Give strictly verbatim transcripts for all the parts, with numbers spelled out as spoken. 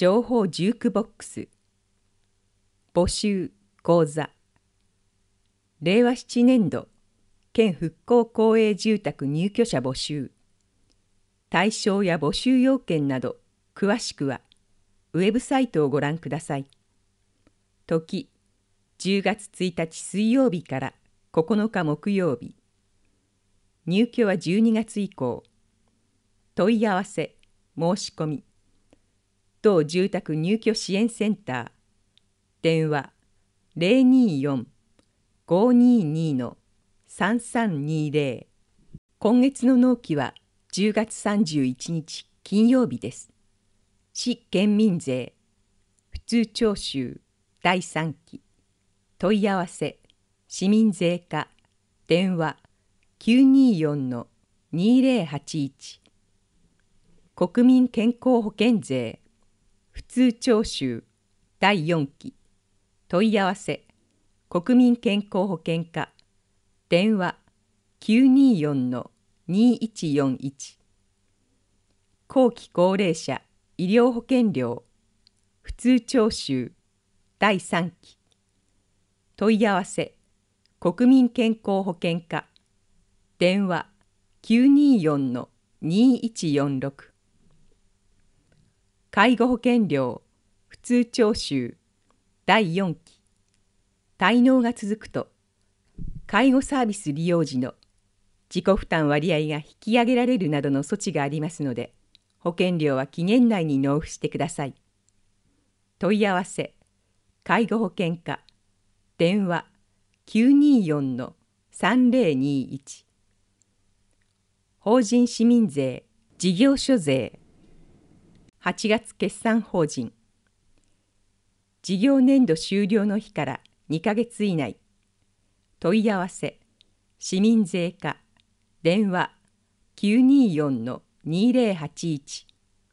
情報ジュークボックス、募集講座、れいわななねん度県復興公営住宅入居者募集、対象や募集要件など詳しくはウェブサイトをご覧ください。時じゅうがつついたち水曜日からここのか木曜日、入居はじゅうにがつ以降。問い合わせ申し込み、当住宅入居支援センター、電話 ゼロにーよん ごーにーにー さんさんにーぜろ。今月の納期はじゅうがつさんじゅういちにち金曜日です。市県民税普通徴収だいさんき、問い合わせ市民税課、電話 きゅうにーよん にーぜろはちいち。国民健康保険税普通徴収だいよんき、問い合わせ国民健康保険課、電話 きゅうにーよん にーいちよんいち。後期高齢者医療保険料普通徴収だいさんき、問い合わせ国民健康保険課、電話 きゅうにーよん にーいちよんろく。介護保険料普通徴収だいよんき、滞納が続くと介護サービス利用時の自己負担割合が引き上げられるなどの措置がありますので、保険料は期限内に納付してください。問い合わせ介護保険課、電話 きゅうにーよん さんぜろにいち。法人市民税事業所税はちがつ決算法人、事業年度終了の日からにかげつ以内。問い合わせ市民税課、電話 きゅうにーよん にーぜろはちいち。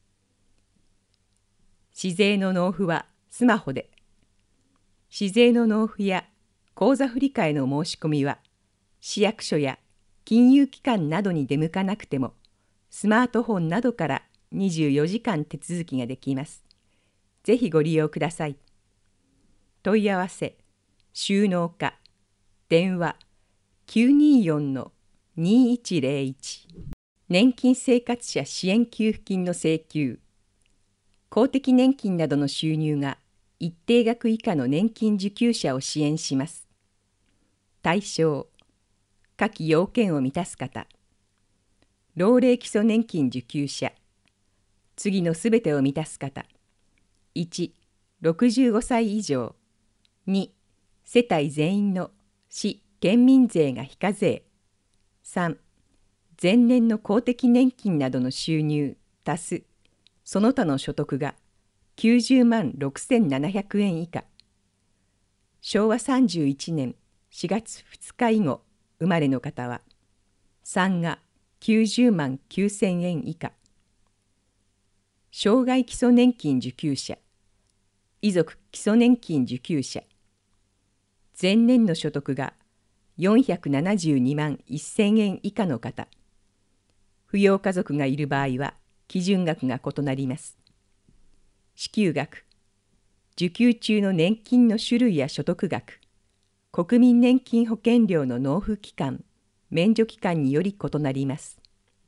市税の納付はスマホで。市税の納付や口座振替の申し込みは市役所や金融機関などに出向かなくてもスマートフォンなどからにじゅうよじかん手続きができます。ぜひご利用ください。問い合わせ収納課、電話 きゅうにーよん にーいちぜろいち。年金生活者支援給付金の請求、公的年金などの収入が一定額以下の年金受給者を支援します。対象下記要件を満たす方、老齢基礎年金受給者、次のすべてを満たす方。いち、ろくじゅうごさい以上。に、世帯全員の市県民税が非課税。さん、前年の公的年金などの収入足すその他の所得がきゅうじゅうまんろくせんななひゃくえん以下。しょうわさんじゅういちねんしがつふつか以後生まれの方は、さんがきゅうじゅうまんきゅうせんえん以下。障害基礎年金受給者、遺族基礎年金受給者、前年の所得がよんひゃくななじゅうにまんせんえん以下の方。扶養家族がいる場合は基準額が異なります。支給額、受給中の年金の種類や所得額、国民年金保険料の納付期間、免除期間により異なります。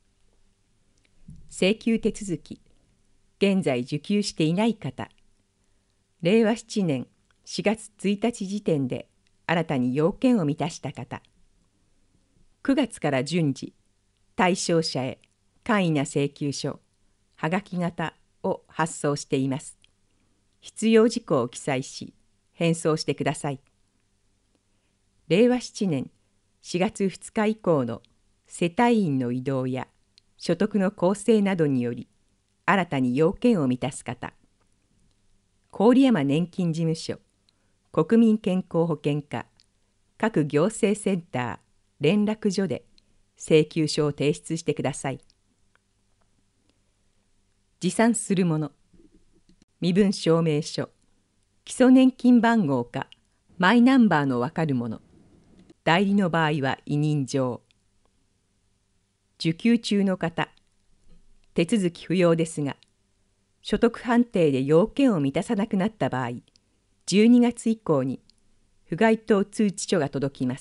請求手続き、現在受給していない方、れいわななねんしがつついたち時点で新たに要件を満たした方、くがつから順次、対象者へ簡易な請求書、はがき型を発送しています。必要事項を記載し、返送してください。れいわななねんしがつふつか以降の世帯員の異動や所得の構成などにより、新たに要件を満たす方、郡山年金事務所、国民健康保険課、各行政センター、連絡所で請求書を提出してください。持参するもの、身分証明書、基礎年金番号かマイナンバーのわかるもの、代理の場合は委任状。受給中の方、手続き不要ですが、 所得判定で要件を満たさなくなった場合、じゅうにがつ以降に不該当通知書が届きます。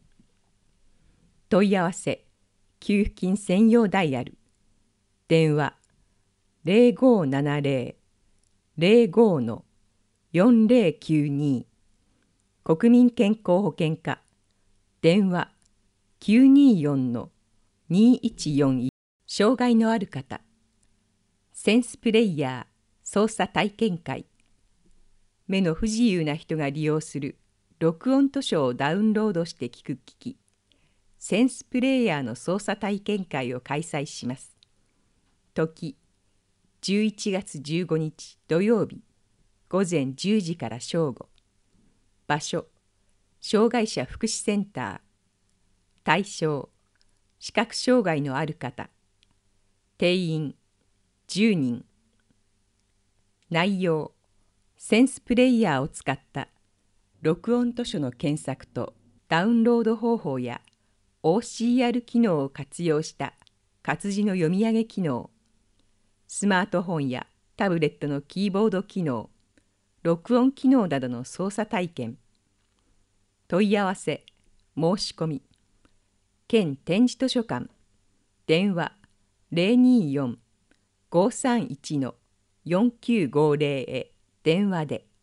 問い合わせ給付金専用ダイヤル電話 ゼロごーななゼロ ゼロご よんゼロきゅうに 国民健康保険課電話 きゅうによん にいちよんいち 障害のある方センスプレイヤー操作体験会目の不自由な人が利用する録音図書をダウンロードして聞く機器センスプレイヤーの操作体験会を開催します。時じゅういちがつじゅうごにち土曜日ごぜんじゅうじから正午。場所障害者福祉センター。対象視覚障害のある方。定員じゅうにん。内容センスプレイヤーを使った録音図書の検索とダウンロード方法や オーシーアール 機能を活用した活字の読み上げ機能、スマートフォンやタブレットのキーボード機能、録音機能などの操作体験。問い合わせ、申し込み。県展示図書館。電話 ゼロにーよん ごーさんいち よんきゅうごゼロ へ電話で。